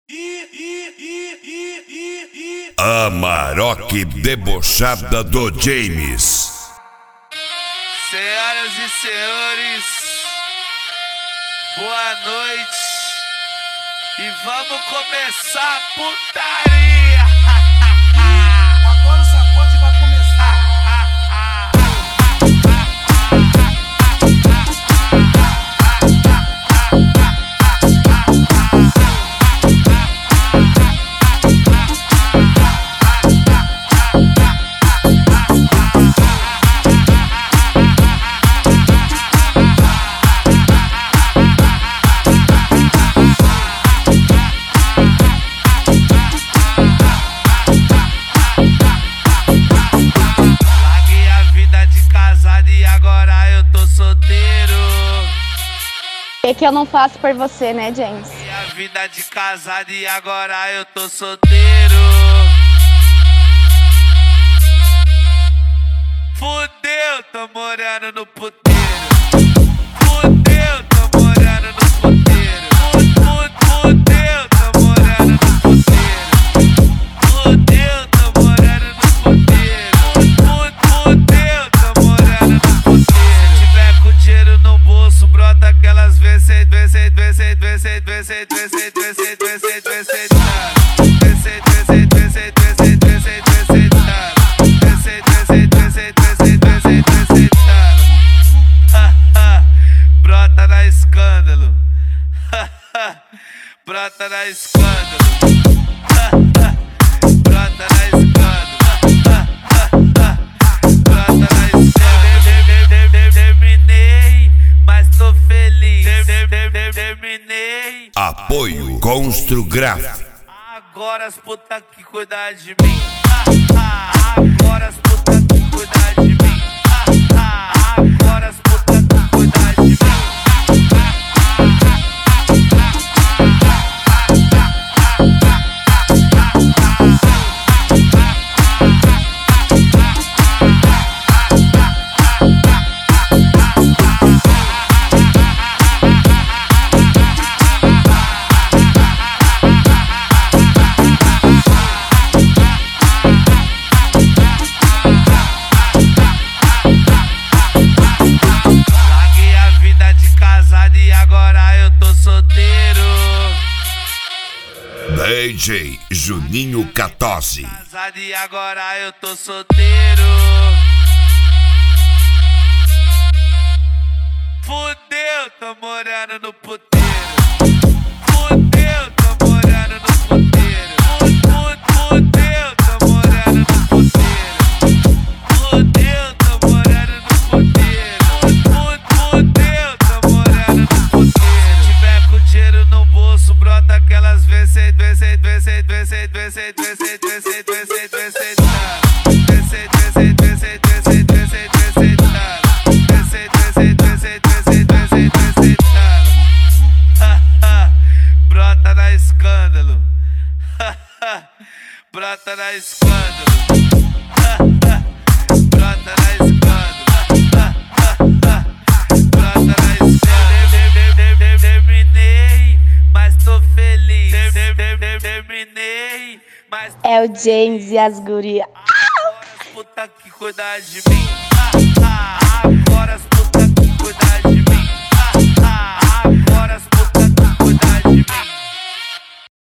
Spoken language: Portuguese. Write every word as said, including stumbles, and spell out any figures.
A Maroque debochada do James. Senhoras e senhores, boa noite. E vamos começar a putaria. Agora o sacode vai começar. É que eu não faço por você, né, James? Minha vida de casado e agora eu tô solteiro. Fudeu, tô morando no puteiro. Fudeu, tô morando no puteiro. Fudeu, tô morando no puteiro. Fudeu, tô morando no puteiro. Fudeu, tô morando no puteiro. Se tiver com dinheiro no bolso, brota aquelas vezes. Brota na escândalo. Brota na escândalo. Brota na escândalo. Brota na escândalo. Terminei, mas tô feliz. Terminei. Apoio Construgraf. Agora as putas que cuidar de mim. Agora as putas que cuidar de mim. Agora as putas que cuidar de mim. D J Juninho quatorze. Casado e agora eu tô solteiro. Fudeu, tô morando no puteiro. Fudeu, tô morando no puteiro. Fudeu, tô morando no puteiro. Fudeu, tô morando no puteiro. Fudeu, tô morando no puteiro. Se tiver com dinheiro no bolso, brota aquelas vezes. Brota na escândalo. Brota na escândalo. Brota na escândalo. Brota na escândalo. Terminei, mas tô feliz. Terminei, mas É o James e as gurias. agora as putas que cuidar de mim. Agora as